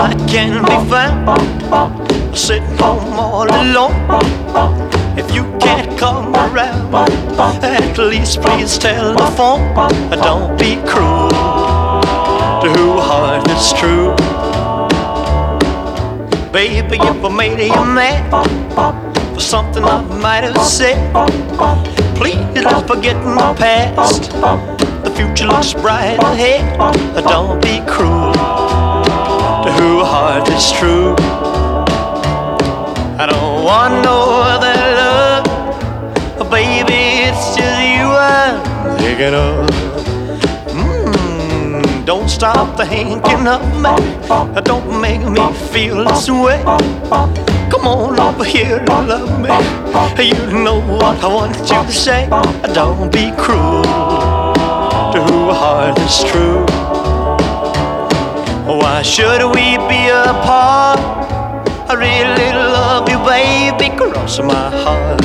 I can be found sitting home all alone. If you can't come around, at least please telephone. Don't be cruel to who heart is true. Baby, if I made you mad for something I might have said, please don't forget my past. The future looks bright ahead. Don't be cruel to who heart is true. I don't want no other love, baby, it's just you I'm thinking of. Don't stop thinking of me, don't make me feel this way. Come on over here and love me, you know what I want you to say. Don't be cruel to who heart is true. Why should we be apart? I really love you, baby, cross my heart.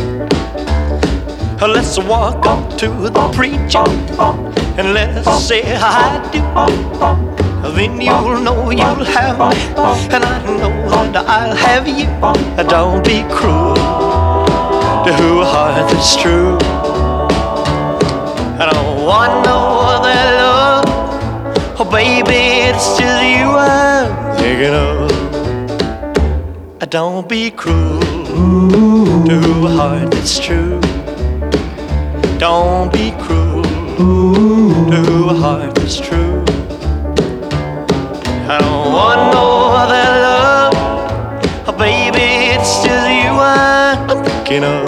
Let's walk up to the preacher and let's say I do. Then you'll know you'll have me, and I know that I'll have you. Don't be cruel to who heart is true. I don't want no other love, oh baby, it's just you I'm thinking of. Don't be cruel to who heart is true. Don't be cruel to who heart is true. I don't want no other love, oh baby, it's just you I'm thinking of.